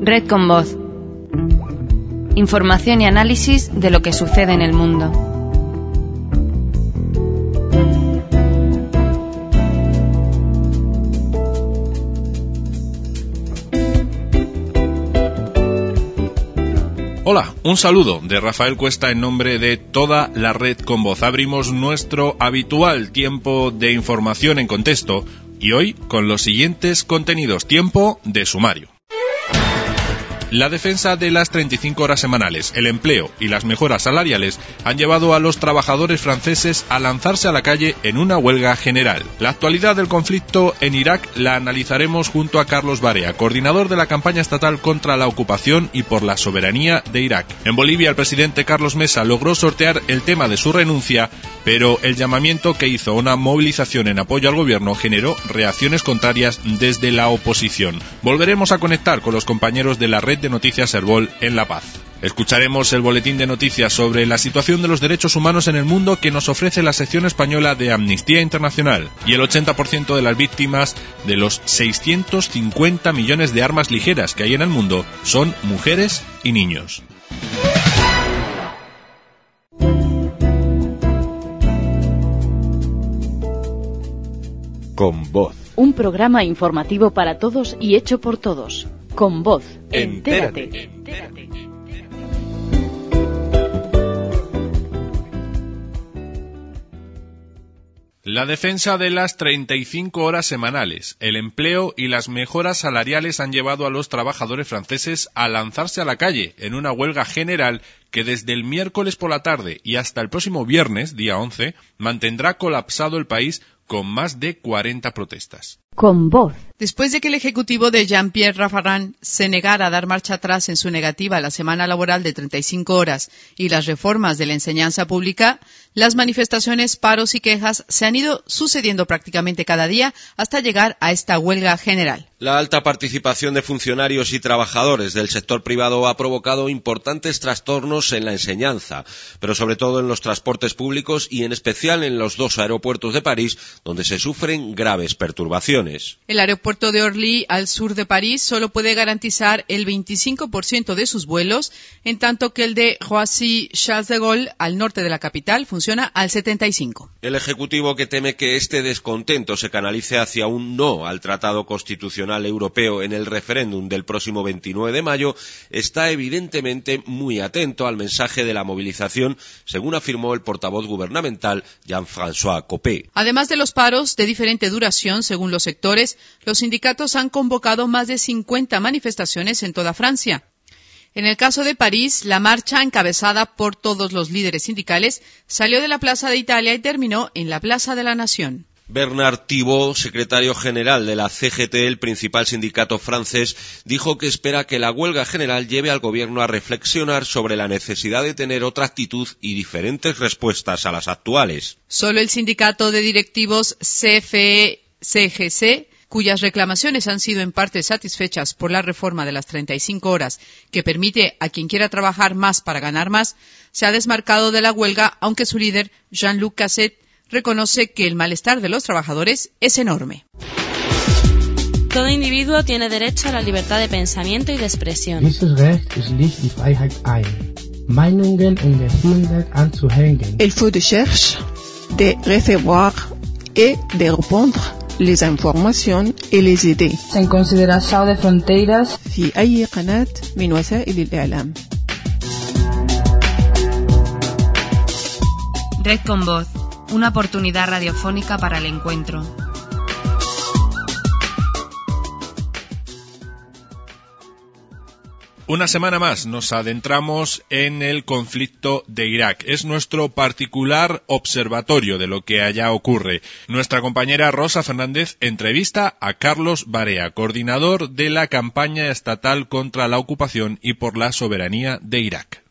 Red con Voz. Información y análisis de lo que sucede en el mundo. Hola, un saludo de Rafael Cuesta en nombre de toda la Red con Voz. Abrimos nuestro habitual tiempo de información en contexto y hoy con los siguientes contenidos. Tiempo de sumario. La defensa de las 35 horas semanales, el empleo y las mejoras salariales han llevado a los trabajadores franceses a lanzarse a la calle en una huelga general. La actualidad del conflicto en Irak la analizaremos junto a Carlos Barea, coordinador de la campaña estatal contra la ocupación y por la soberanía de Irak. En Bolivia, el presidente Carlos Mesa logró sortear el tema de su renuncia, pero el llamamiento que hizo a una movilización en apoyo al gobierno generó reacciones contrarias desde la oposición. Volveremos a conectar con los compañeros de la red de noticias Herbol en La Paz. Escucharemos el boletín de noticias sobre la situación de los derechos humanos en el mundo que nos ofrece la sección española de Amnistía Internacional, y el 80% de las víctimas de los 650 millones de armas ligeras que hay en el mundo son mujeres y niños. Con Voz. Un programa informativo para todos y hecho por todos. Con Voz. Entérate. La defensa de las 35 horas semanales, el empleo y las mejoras salariales han llevado a los trabajadores franceses a lanzarse a la calle en una huelga general que desde el miércoles por la tarde y hasta el próximo viernes, día 11, mantendrá colapsado el país con más de 40 protestas. Con Voz. Después de que el ejecutivo de Jean-Pierre Raffarin se negara a dar marcha atrás en su negativa a la semana laboral de 35 horas y las reformas de la enseñanza pública, las manifestaciones, paros y quejas se han ido sucediendo prácticamente cada día hasta llegar a esta huelga general. La alta participación de funcionarios y trabajadores del sector privado ha provocado importantes trastornos en la enseñanza, pero sobre todo en los transportes públicos y en especial en los dos aeropuertos de París, donde se sufren graves perturbaciones. El aeropuerto de Orly, al sur de París, solo puede garantizar el 25% de sus vuelos, en tanto que el de Roissy-Charles de Gaulle, al norte de la capital, funciona al 75%. El Ejecutivo, que teme que este descontento se canalice hacia un no al Tratado Constitucional Europeo en el referéndum del próximo 29 de mayo, está evidentemente muy atento al mensaje de la movilización, según afirmó el portavoz gubernamental Jean-François Copé. Además de los paros de diferente duración, según los sectores, los sindicatos han convocado más de 50 manifestaciones en toda Francia. En el caso de París, la marcha, encabezada por todos los líderes sindicales, salió de la Plaza de Italia y terminó en la Plaza de la Nación. Bernard Thibault, secretario general de la CGT, el principal sindicato francés, dijo que espera que la huelga general lleve al gobierno a reflexionar sobre la necesidad de tener otra actitud y diferentes respuestas a las actuales. Solo el sindicato de directivos CFE-CGC, cuyas reclamaciones han sido en parte satisfechas por la reforma de las 35 horas, que permite a quien quiera trabajar más para ganar más, se ha desmarcado de la huelga, aunque su líder, Jean-Luc Casset, reconoce que el malestar de los trabajadores es enorme. Todo individuo tiene derecho a la libertad de pensamiento y de expresión. Il faut de chercher, de recevoir et de répondre les informations et les idées. Sem consideração de fronteiras. في أي قناة من وسائل الإعلام. Red con Voz. Una oportunidad radiofónica para el encuentro. Una semana más nos adentramos en el conflicto de Irak. Es nuestro particular observatorio de lo que allá ocurre. Nuestra compañera Rosa Fernández entrevista a Carlos Barea, coordinador de la campaña estatal contra la ocupación y por la soberanía de Irak.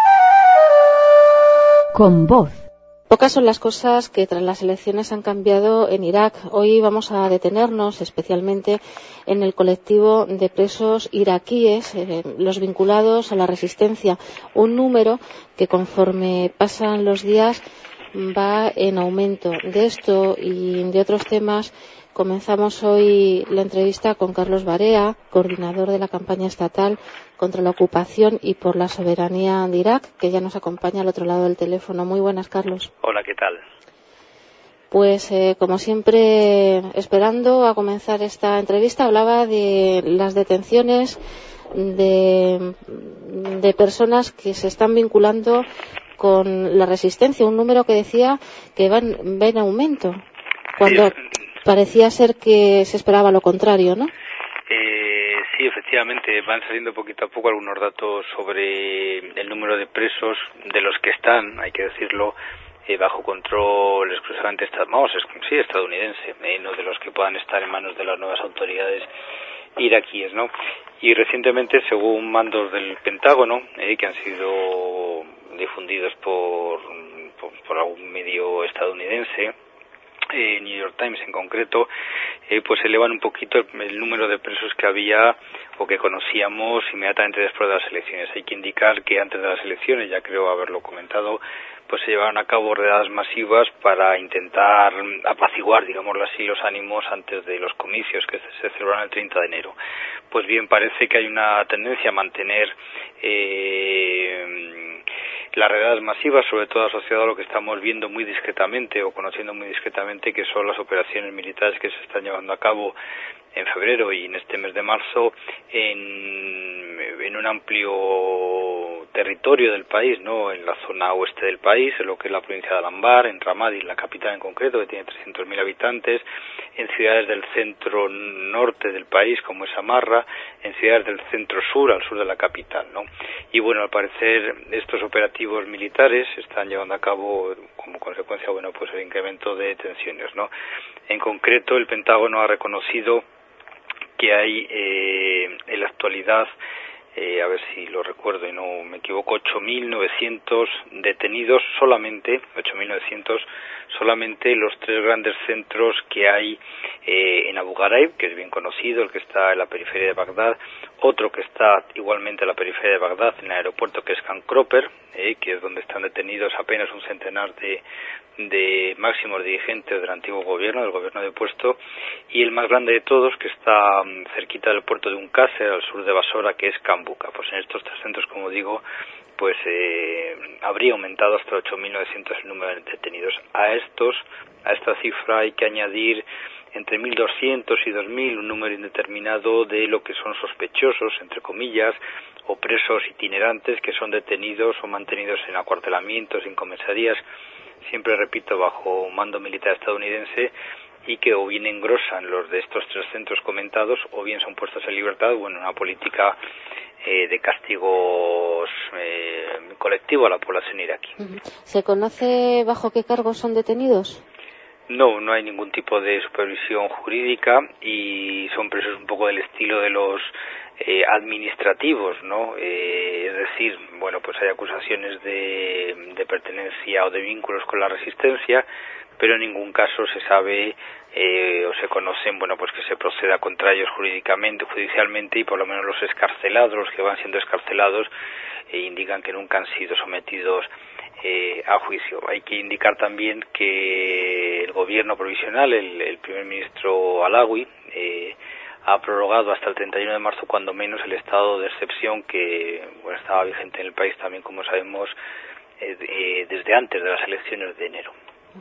Con Voz. Pocas son las cosas que tras las elecciones han cambiado en Irak. Hoy vamos a detenernos especialmente en el colectivo de presos iraquíes, los vinculados a la resistencia, un número que conforme pasan los días va en aumento. De esto y de otros temas comenzamos hoy la entrevista con Carlos Barea, coordinador de la campaña estatal contra la ocupación y por la soberanía de Irak, que ya nos acompaña al otro lado del teléfono. Muy buenas, Carlos. Hola, ¿qué tal? Pues como siempre, esperando a comenzar esta entrevista, hablaba de las detenciones de personas que se están vinculando con la resistencia, un número que decía que va en aumento, cuando parecía ser que se esperaba lo contrario, ¿no? Sí, efectivamente, van saliendo poquito a poco algunos datos sobre el número de presos de los que están, hay que decirlo, bajo control exclusivamente estadounidense, no de los que puedan estar en manos de las nuevas autoridades iraquíes, ¿no? Y recientemente, según mandos del Pentágono, que han sido difundidos por algún medio estadounidense, New York Times en concreto, pues elevan un poquito el número de presos que había o que conocíamos inmediatamente después de las elecciones. Hay que indicar que antes de las elecciones, ya creo haberlo comentado, pues se llevaron a cabo redadas masivas para intentar apaciguar, digámoslo así, los ánimos antes de los comicios que se celebraron el 30 de enero. Pues bien, parece que hay una tendencia a mantener las redadas masivas, sobre todo asociado a lo que estamos viendo muy discretamente o conociendo muy discretamente, que son las operaciones militares que se están llevando a cabo en febrero y en este mes de marzo en un amplio territorio del país, ¿no? En la zona oeste del país, en lo que es la provincia de Al-Anbar, en Ramadi, la capital en concreto, que tiene 300.000 habitantes, en ciudades del centro norte del país, como es Samarra, en ciudades del centro sur, al sur de la capital, ¿no? Y bueno, al parecer estos operativos militares se están llevando a cabo como consecuencia, bueno, pues el incremento de tensiones, ¿no? En concreto, el Pentágono ha reconocido que hay en la actualidad, a ver si lo recuerdo y no me equivoco, 8.900 detenidos solamente, 8.900 solamente en los tres grandes centros que hay en Abu Ghraib, que es bien conocido, el que está en la periferia de Bagdad, otro que está igualmente en la periferia de Bagdad, en el aeropuerto, que es Khan Kroper, que es donde están detenidos apenas un centenar de máximos dirigentes del antiguo gobierno, del gobierno depuesto, y el más grande de todos, que está cerquita del puerto de Uncasser, al sur de Basora, que es Kambuka. Pues en estos tres centros, como digo, pues habría aumentado hasta 8.900 el número de detenidos. A esta cifra hay que añadir entre 1.200 y 2.000, un número indeterminado de lo que son sospechosos, entre comillas, o presos itinerantes que son detenidos o mantenidos en acuartelamientos, en comisarías, siempre repito, bajo mando militar estadounidense, y que o bien engrosan los de estos tres centros comentados o bien son puestos en libertad, bueno, una política de castigos colectivo a la población iraquí. ¿Se conoce bajo qué cargos son detenidos? No hay ningún tipo de supervisión jurídica y son presos un poco del estilo de los administrativos, ¿no? Es decir, bueno, pues hay acusaciones de pertenencia o de vínculos con la resistencia, pero en ningún caso se sabe o se conocen, bueno, pues que se proceda contra ellos judicialmente, y por lo menos los excarcelados, los que van siendo excarcelados, indican que nunca han sido sometidos a juicio. Hay que indicar también que el gobierno provisional, el primer ministro Alawi, ha prorrogado hasta el 31 de marzo, cuando menos, el estado de excepción que estaba vigente en el país también, como sabemos, desde antes de las elecciones de enero.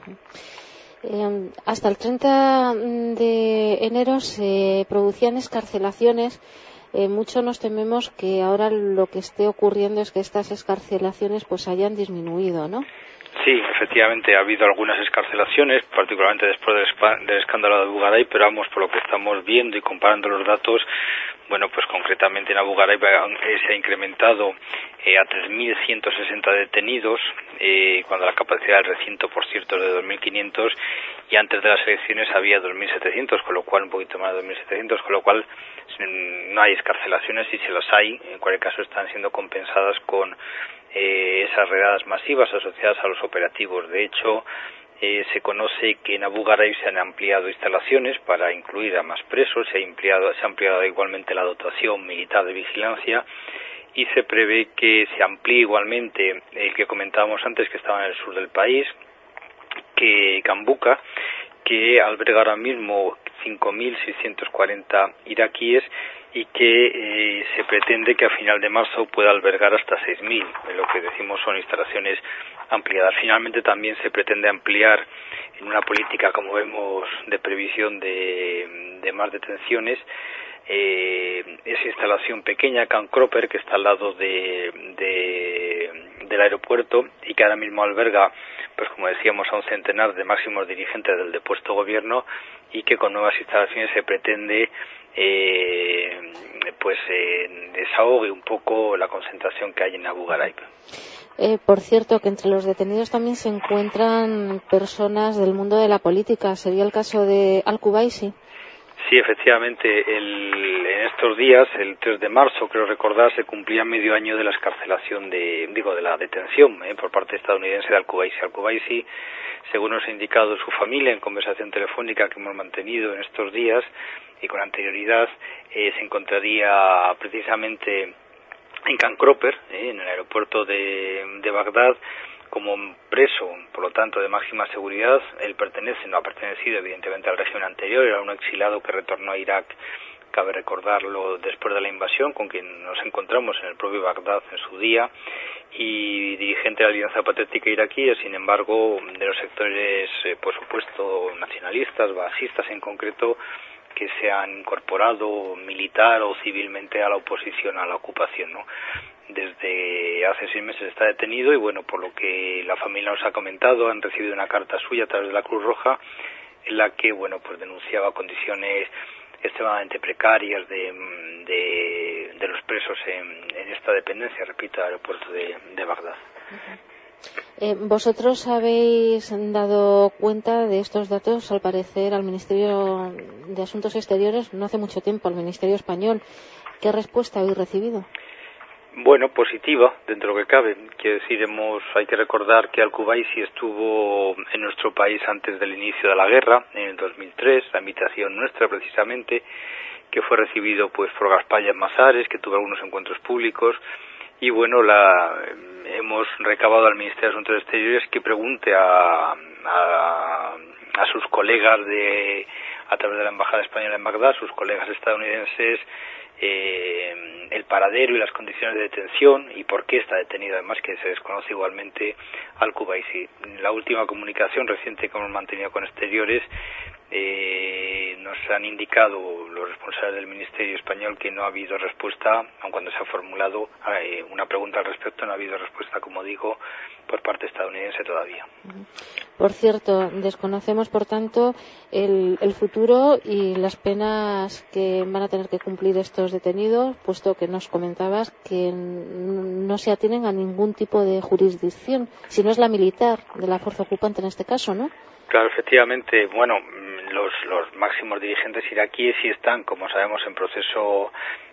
Hasta el 30 de enero se producían excarcelaciones. Mucho nos tememos que ahora lo que esté ocurriendo es que estas excarcelaciones pues hayan disminuido, ¿no? Sí, efectivamente ha habido algunas excarcelaciones, particularmente después del escándalo de Abu Ghraib, pero vamos, por lo que estamos viendo y comparando los datos, bueno, pues concretamente en Abu Ghraib se ha incrementado a 3.160 detenidos, cuando la capacidad del recinto, por cierto, es de 2.500, y antes de las elecciones había 2.700, con lo cual un poquito más de 2.700, con lo cual no hay excarcelaciones, y si las hay, en cualquier caso están siendo compensadas con esas redadas masivas asociadas a los operativos. De hecho, se conoce que en Abu Ghraib se han ampliado instalaciones para incluir a más presos, se ha ampliado igualmente la dotación militar de vigilancia, y se prevé que se amplíe igualmente el que comentábamos antes, que estaba en el sur del país, que Cambuca, que alberga ahora mismo 5.640 iraquíes y que se pretende que a final de marzo pueda albergar hasta 6.000, lo que decimos son instalaciones ampliadas. Finalmente también se pretende ampliar en una política, como vemos, de previsión de más detenciones, esa instalación pequeña, Camp Cropper, que está al lado del aeropuerto y que ahora mismo alberga, pues como decíamos, a un centenar de máximos dirigentes del depuesto gobierno, y que con nuevas instalaciones se pretende desahogue un poco la concentración que hay en Abu Ghraib. Por cierto, que entre los detenidos también se encuentran personas del mundo de la política. ¿Sería el caso de Al-Kubaisi? Sí, efectivamente, en estos días, el 3 de marzo, creo recordar, se cumplía medio año de la excarcelación de la detención por parte estadounidense de Al-Kubaisi. Al-Kubaisi, según nos ha indicado su familia en conversación telefónica que hemos mantenido en estos días y con anterioridad, se encontraría precisamente en Camp Cropper, en el aeropuerto de Bagdad, como preso, por lo tanto, de máxima seguridad. Él no ha pertenecido evidentemente al régimen anterior, era un exilado que retornó a Irak, cabe recordarlo, después de la invasión, con quien nos encontramos en el propio Bagdad en su día, y dirigente de la Alianza Patriótica Iraquí, sin embargo, de los sectores, por supuesto, nacionalistas, baasistas en concreto, que se han incorporado militar o civilmente a la oposición a la ocupación, ¿no? Desde hace 6 meses está detenido y, bueno, por lo que la familia nos ha comentado, han recibido una carta suya a través de la Cruz Roja en la que, bueno, pues denunciaba condiciones extremadamente precarias de los presos en esta dependencia, repito, del aeropuerto de Bagdad. ¿Vosotros habéis dado cuenta de estos datos, al parecer, al Ministerio de Asuntos Exteriores no hace mucho tiempo, al Ministerio Español? ¿Qué respuesta habéis recibido? Bueno, positiva, dentro de lo que cabe. Quiero decir, hay que recordar que Al-Kubaisi estuvo en nuestro país antes del inicio de la guerra, en el 2003, la invitación nuestra precisamente, que fue recibido pues por Gaspar Mazares, que tuvo algunos encuentros públicos, y bueno, hemos recabado al Ministerio de Asuntos Exteriores que pregunte a sus colegas a través de la Embajada Española en Bagdad, sus colegas estadounidenses, el paradero y las condiciones de detención y por qué está detenido, además que se desconoce igualmente Al-Kubaisi. La última comunicación reciente que hemos mantenido con Exteriores nos han indicado los responsables del Ministerio Español que no ha habido respuesta, aun cuando se ha formulado una pregunta al respecto, no ha habido respuesta, como digo, por parte estadounidense todavía. Por cierto, desconocemos, por tanto, el futuro y las penas que van a tener que cumplir estos detenidos, puesto que nos comentabas que no se atienen a ningún tipo de jurisdicción, si no es la militar de la fuerza ocupante en este caso, ¿no? Claro, efectivamente. Bueno, los máximos dirigentes iraquíes sí están, como sabemos, en proceso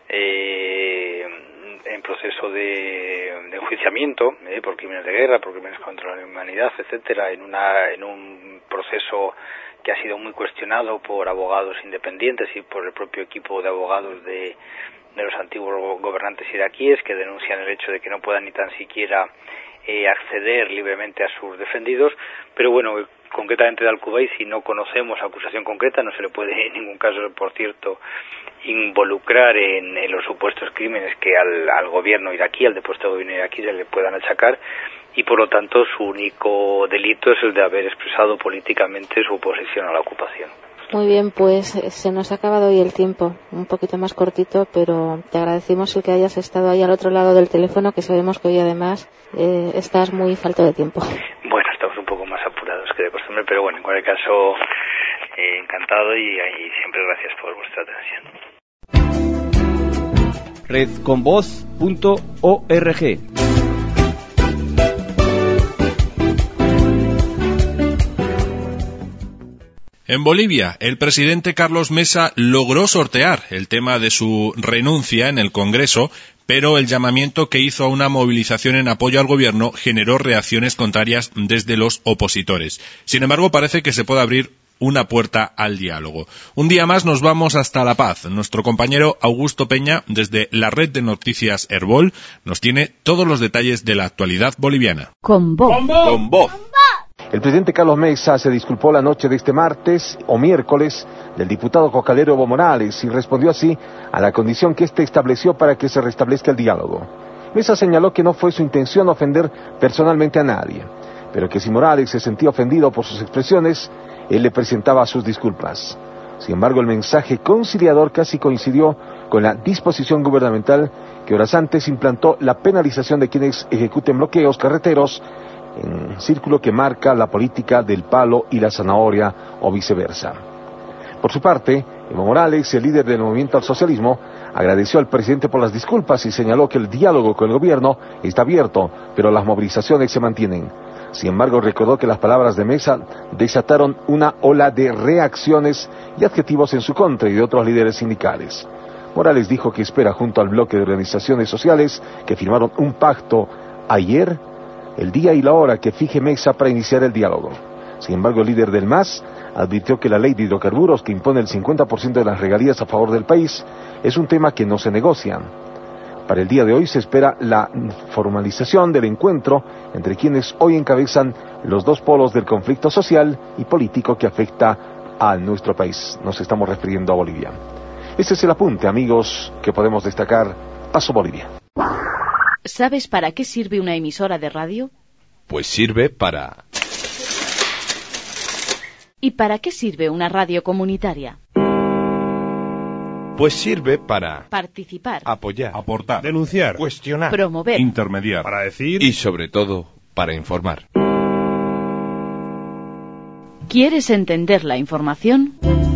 de enjuiciamiento por crímenes de guerra, por crímenes contra la humanidad, etcétera, en un proceso que ha sido muy cuestionado por abogados independientes y por el propio equipo de abogados de los antiguos gobernantes iraquíes, que denuncian el hecho de que no puedan ni tan siquiera acceder libremente a sus defendidos. Pero bueno, concretamente de Al-Kubaisi no conocemos acusación concreta, no se le puede en ningún caso, por cierto, involucrar en los supuestos crímenes que al gobierno iraquí, al depuesto gobierno iraquí, se le puedan achacar, y por lo tanto su único delito es el de haber expresado políticamente su oposición a la ocupación. Muy bien, pues se nos ha acabado hoy el tiempo, un poquito más cortito, pero te agradecemos el que hayas estado ahí al otro lado del teléfono, que sabemos que hoy además estás muy falto de tiempo. Bueno, estamos un poco más apurados que de costumbre, pero bueno, en cualquier caso, encantado y siempre gracias por vuestra atención. redconvoz.org. En Bolivia, el presidente Carlos Mesa logró sortear el tema de su renuncia en el Congreso, pero el llamamiento que hizo a una movilización en apoyo al gobierno generó reacciones contrarias desde los opositores. Sin embargo, parece que se puede abrir una puerta al diálogo. Un día más nos vamos hasta La Paz. Nuestro compañero Augusto Peña, desde la red de noticias Herbol, nos tiene todos los detalles de la actualidad boliviana. Con voz. Con voz. El presidente Carlos Mesa se disculpó la noche de este martes o miércoles del diputado cocalero Evo Morales y respondió así a la condición que éste estableció para que se restablezca el diálogo. Mesa señaló que no fue su intención ofender personalmente a nadie, pero que si Morales se sentía ofendido por sus expresiones, él le presentaba sus disculpas. Sin embargo, el mensaje conciliador casi coincidió con la disposición gubernamental que horas antes implantó la penalización de quienes ejecuten bloqueos carreteros en círculo que marca la política del palo y la zanahoria o viceversa. Por su parte, Evo Morales, el líder del movimiento al socialismo, agradeció al presidente por las disculpas y señaló que el diálogo con el gobierno está abierto, pero las movilizaciones se mantienen. Sin embargo, recordó que las palabras de Mesa desataron una ola de reacciones y adjetivos en su contra y de otros líderes sindicales. Morales dijo que espera junto al bloque de organizaciones sociales que firmaron un pacto ayer el día y la hora que fije Mesa para iniciar el diálogo. Sin embargo, el líder del MAS advirtió que la ley de hidrocarburos que impone el 50% de las regalías a favor del país es un tema que no se negocia. Para el día de hoy se espera la formalización del encuentro entre quienes hoy encabezan los dos polos del conflicto social y político que afecta a nuestro país. Nos estamos refiriendo a Bolivia. Este es el apunte, amigos, que podemos destacar. Paso Bolivia. ¿Sabes para qué sirve una emisora de radio? Pues sirve para... ¿Y para qué sirve una radio comunitaria? Pues sirve para... Participar. Apoyar. Aportar. Denunciar. Cuestionar. Promover. Intermediar. Para decir... Y sobre todo, para informar. ¿Quieres entender la información?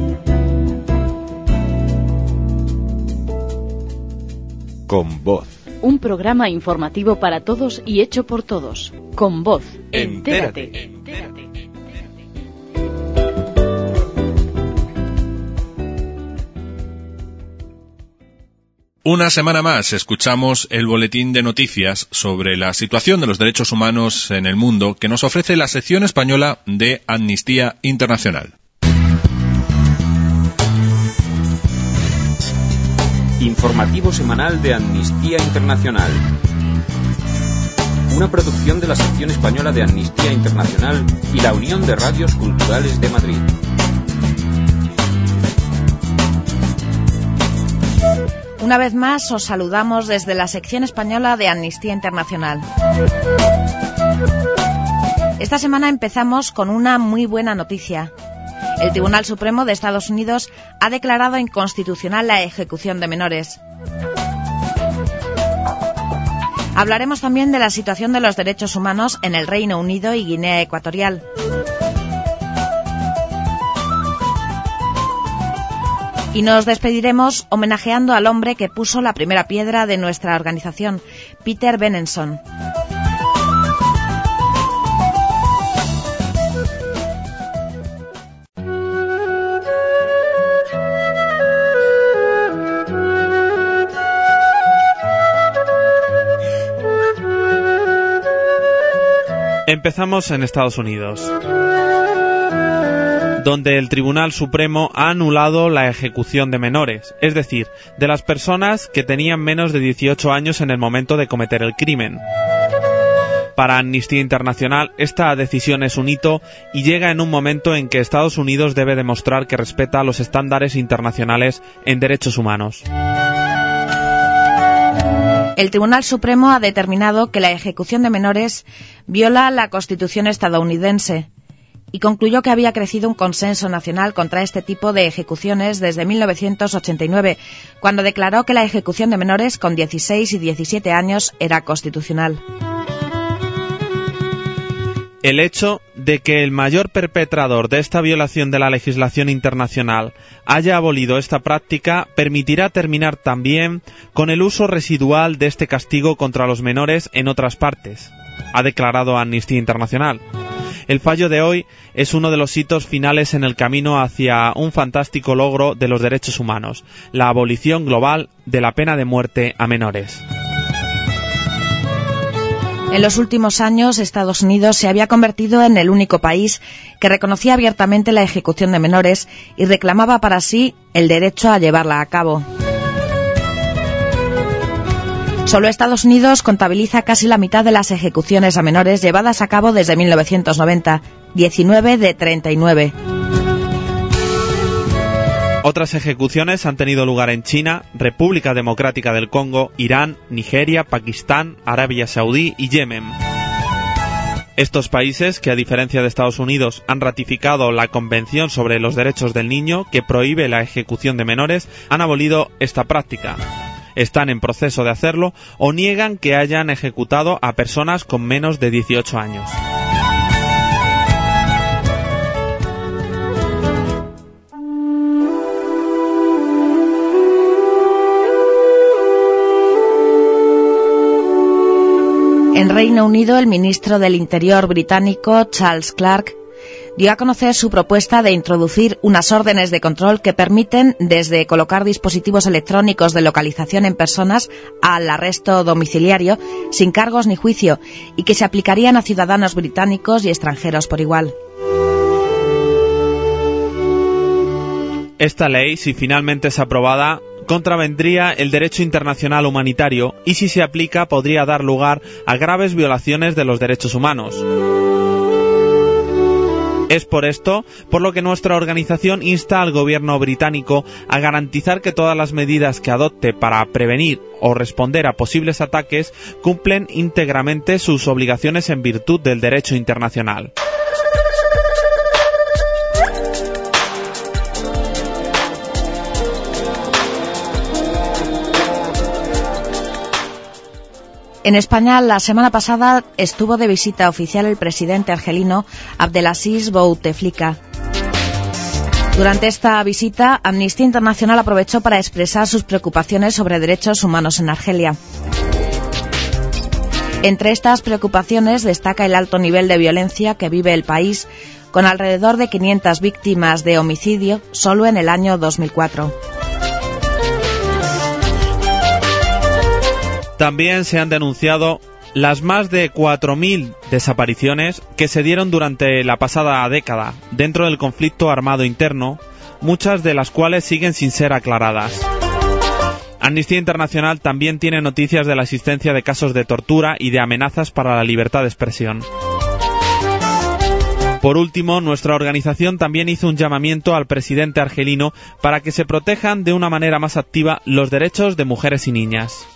Con voz. Un programa informativo para todos y hecho por todos. Con voz. Entérate. Una semana más escuchamos el boletín de noticias sobre la situación de los derechos humanos en el mundo que nos ofrece la sección española de Amnistía Internacional. Informativo semanal de Amnistía Internacional. Una producción de la sección española de Amnistía Internacional y la Unión de Radios Culturales de Madrid. Una vez más os saludamos desde la sección española de Amnistía Internacional. Esta semana empezamos con una muy buena noticia. El Tribunal Supremo de Estados Unidos ha declarado inconstitucional la ejecución de menores. Hablaremos también de la situación de los derechos humanos en el Reino Unido y Guinea Ecuatorial. Y nos despediremos homenajeando al hombre que puso la primera piedra de nuestra organización, Peter Benenson. Empezamos en Estados Unidos, donde el Tribunal Supremo ha anulado la ejecución de menores, es decir, de las personas que tenían menos de 18 años en el momento de cometer el crimen. Para Amnistía Internacional, esta decisión es un hito y llega en un momento en que Estados Unidos debe demostrar que respeta los estándares internacionales en derechos humanos. El Tribunal Supremo ha determinado que la ejecución de menores viola la Constitución estadounidense y concluyó que había crecido un consenso nacional contra este tipo de ejecuciones desde 1989, cuando declaró que la ejecución de menores con 16 y 17 años era constitucional. El hecho de que el mayor perpetrador de esta violación de la legislación internacional haya abolido esta práctica permitirá terminar también con el uso residual de este castigo contra los menores en otras partes, ha declarado Amnistía Internacional. El fallo de hoy es uno de los hitos finales en el camino hacia un fantástico logro de los derechos humanos, la abolición global de la pena de muerte a menores. En los últimos años, Estados Unidos se había convertido en el único país que reconocía abiertamente la ejecución de menores y reclamaba para sí el derecho a llevarla a cabo. Solo Estados Unidos contabiliza casi la mitad de las ejecuciones a menores llevadas a cabo desde 1990, 19 de 39. Otras ejecuciones han tenido lugar en China, República Democrática del Congo, Irán, Nigeria, Pakistán, Arabia Saudí y Yemen. Estos países, que a diferencia de Estados Unidos han ratificado la Convención sobre los Derechos del Niño, que prohíbe la ejecución de menores, han abolido esta práctica. Están en proceso de hacerlo o niegan que hayan ejecutado a personas con menos de 18 años. En Reino Unido, el ministro del Interior británico, Charles Clarke, dio a conocer su propuesta de introducir unas órdenes de control que permiten desde colocar dispositivos electrónicos de localización en personas al arresto domiciliario sin cargos ni juicio y que se aplicarían a ciudadanos británicos y extranjeros por igual. Esta ley, si finalmente es aprobada, contravendría el derecho internacional humanitario y si se aplica podría dar lugar a graves violaciones de los derechos humanos. Es por esto por lo que nuestra organización insta al gobierno británico a garantizar que todas las medidas que adopte para prevenir o responder a posibles ataques cumplen íntegramente sus obligaciones en virtud del derecho internacional. En España, la semana pasada estuvo de visita oficial el presidente argelino Abdelaziz Bouteflika. Durante esta visita, Amnistía Internacional aprovechó para expresar sus preocupaciones sobre derechos humanos en Argelia. Entre estas preocupaciones destaca el alto nivel de violencia que vive el país, con alrededor de 500 víctimas de homicidio solo en el año 2004. También se han denunciado las más de 4.000 desapariciones que se dieron durante la pasada década dentro del conflicto armado interno, muchas de las cuales siguen sin ser aclaradas. Amnistía Internacional también tiene noticias de la existencia de casos de tortura y de amenazas para la libertad de expresión. Por último, nuestra organización también hizo un llamamiento al presidente argelino para que se protejan de una manera más activa los derechos de mujeres y niñas.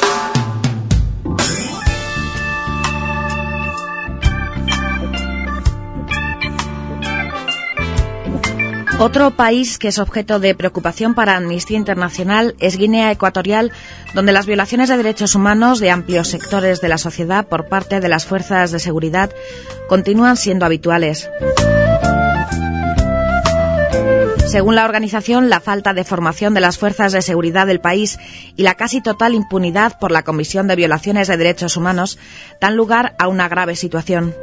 Otro país que es objeto de preocupación para Amnistía Internacional es Guinea Ecuatorial, donde las violaciones de derechos humanos de amplios sectores de la sociedad por parte de las fuerzas de seguridad continúan siendo habituales. Según la organización, la falta de formación de las fuerzas de seguridad del país y la casi total impunidad por la comisión de violaciones de derechos humanos dan lugar a una grave situación.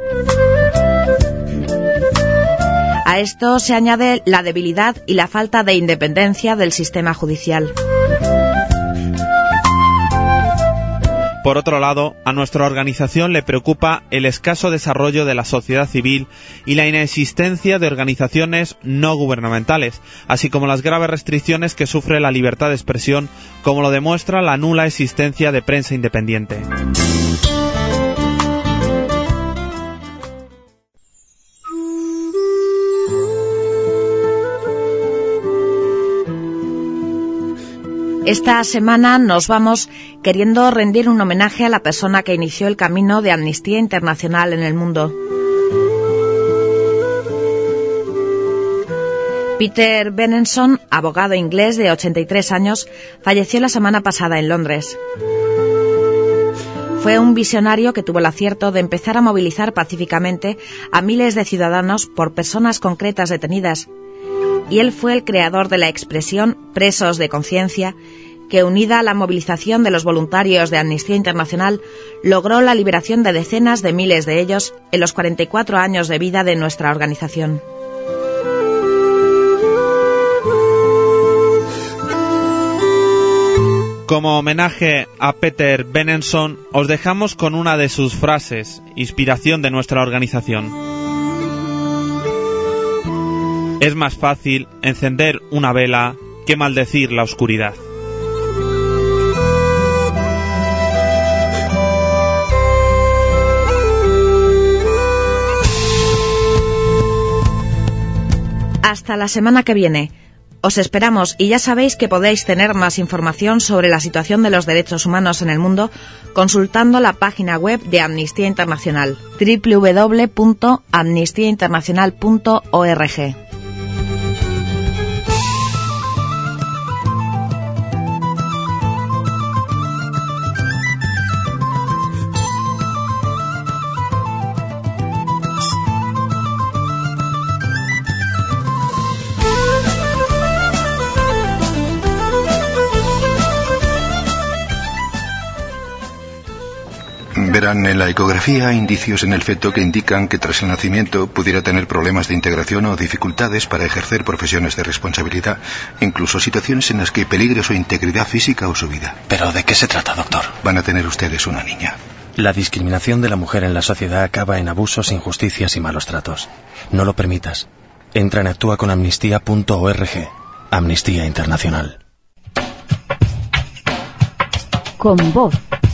A esto se añade la debilidad y la falta de independencia del sistema judicial. Por otro lado, a nuestra organización le preocupa el escaso desarrollo de la sociedad civil y la inexistencia de organizaciones no gubernamentales, así como las graves restricciones que sufre la libertad de expresión, como lo demuestra la nula existencia de prensa independiente. Esta semana nos vamos queriendo rendir un homenaje a la persona que inició el camino de Amnistía Internacional en el mundo. Peter Benenson, abogado inglés de 83 años, falleció la semana pasada en Londres. Fue un visionario que tuvo el acierto de empezar a movilizar pacíficamente a miles de ciudadanos por personas concretas detenidas. Y él fue el creador de la expresión presos de conciencia, que unida a la movilización de los voluntarios de Amnistía Internacional, logró la liberación de decenas de miles de ellos en los 44 años de vida de nuestra organización. Como homenaje a Peter Benenson, os dejamos con una de sus frases, inspiración de nuestra organización. Es más fácil encender una vela que maldecir la oscuridad. Hasta la semana que viene. Os esperamos y ya sabéis que podéis tener más información sobre la situación de los derechos humanos en el mundo consultando la página web de Amnistía Internacional, www.amnistiainternacional.org. Verán, en la ecografía indicios en el feto que indican que tras el nacimiento pudiera tener problemas de integración o dificultades para ejercer profesiones de responsabilidad, incluso situaciones en las que peligre su integridad física o su vida. ¿Pero de qué se trata, doctor? Van a tener ustedes una niña. La discriminación de la mujer en la sociedad acaba en abusos, injusticias y malos tratos. No lo permitas. Entra en actúaconamnistía.org. Amnistía Internacional. Con voz.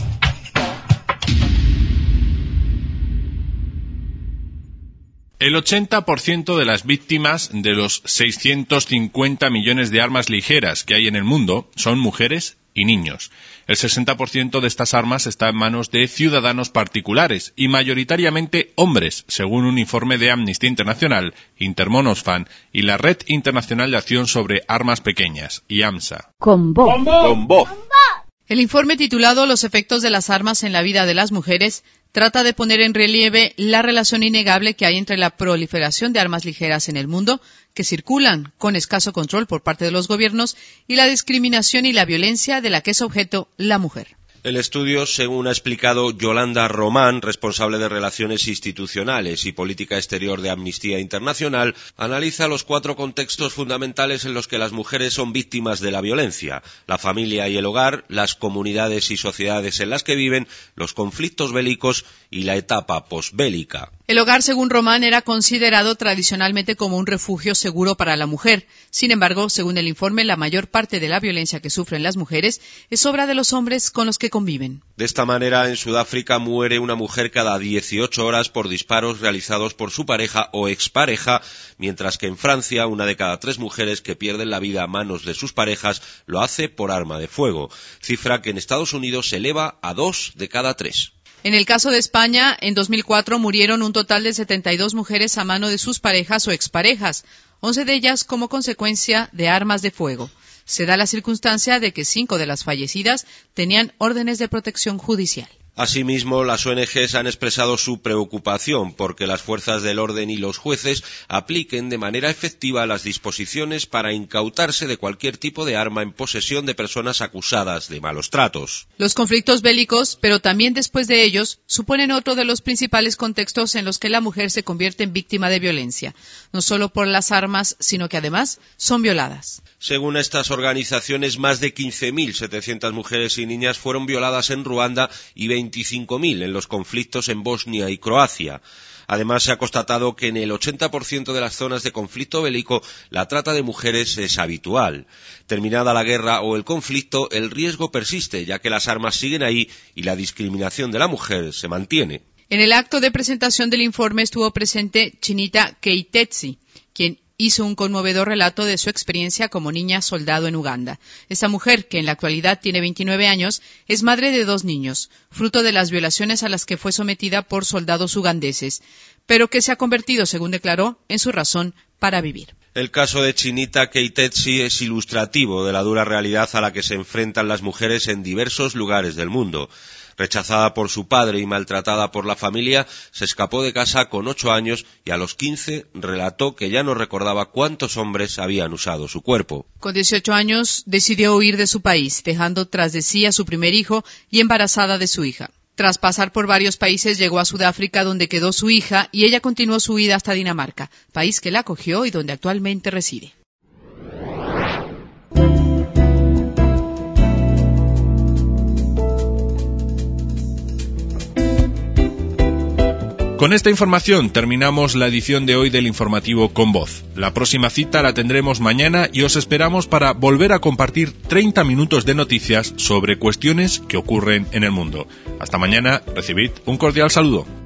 El 80% de las víctimas de los 650 millones de armas ligeras que hay en el mundo son mujeres y niños. El 60% de estas armas está en manos de ciudadanos particulares y mayoritariamente hombres, según un informe de Amnistía Internacional, Intermon Oxfam y la Red Internacional de Acción sobre Armas Pequeñas, IAMSA. Con voz. Con voz. El informe titulado Los efectos de las armas en la vida de las mujeres trata de poner en relieve la relación innegable que hay entre la proliferación de armas ligeras en el mundo, que circulan con escaso control por parte de los gobiernos, y la discriminación y la violencia de la que es objeto la mujer. El estudio, según ha explicado Yolanda Román, responsable de Relaciones Institucionales y Política Exterior de Amnistía Internacional, analiza los 4 contextos fundamentales en los que las mujeres son víctimas de la violencia: la familia y el hogar, las comunidades y sociedades en las que viven, los conflictos bélicos y la etapa posbélica. El hogar, según Román, era considerado tradicionalmente como un refugio seguro para la mujer. Sin embargo, según el informe, la mayor parte de la violencia que sufren las mujeres es obra de los hombres con los que conviven. De esta manera, en Sudáfrica muere una mujer cada 18 horas por disparos realizados por su pareja o expareja, mientras que en Francia, una de cada 3 mujeres que pierden la vida a manos de sus parejas lo hace por arma de fuego, cifra que en Estados Unidos se eleva a 2 de cada 3. En el caso de España, en 2004 murieron un total de 72 mujeres a mano de sus parejas o exparejas, 11 de ellas como consecuencia de armas de fuego. Se da la circunstancia de que 5 de las fallecidas tenían órdenes de protección judicial. Asimismo, las ONGs han expresado su preocupación porque las fuerzas del orden y los jueces apliquen de manera efectiva las disposiciones para incautarse de cualquier tipo de arma en posesión de personas acusadas de malos tratos. Los conflictos bélicos, pero también después de ellos, suponen otro de los principales contextos en los que la mujer se convierte en víctima de violencia, no solo por las armas, sino que además son violadas. Según estas organizaciones, más de 15.700 mujeres y niñas fueron violadas en Ruanda y 25.000 en los conflictos en Bosnia y Croacia. Además, se ha constatado que en el 80% de las zonas de conflicto bélico la trata de mujeres es habitual. Terminada la guerra o el conflicto, el riesgo persiste, ya que las armas siguen ahí y la discriminación de la mujer se mantiene. En el acto de presentación del informe estuvo presente Chinita Keitetsi, quien hizo un conmovedor relato de su experiencia como niña soldado en Uganda. Esta mujer, que en la actualidad tiene 29 años, es madre de 2 niños, fruto de las violaciones a las que fue sometida por soldados ugandeses, pero que se ha convertido, según declaró, en su razón para vivir. El caso de Chinita Keitetsi es ilustrativo de la dura realidad a la que se enfrentan las mujeres en diversos lugares del mundo. Rechazada por su padre y maltratada por la familia, se escapó de casa con 8 años y a los 15 relató que ya no recordaba cuántos hombres habían usado su cuerpo. Con 18 años decidió huir de su país, dejando tras de sí a su primer hijo y embarazada de su hija. Tras pasar por varios países, llegó a Sudáfrica, donde quedó su hija, y ella continuó su huida hasta Dinamarca, país que la acogió y donde actualmente reside. Con esta información terminamos la edición de hoy del informativo Con Voz. La próxima cita la tendremos mañana y os esperamos para volver a compartir 30 minutos de noticias sobre cuestiones que ocurren en el mundo. Hasta mañana, recibid un cordial saludo.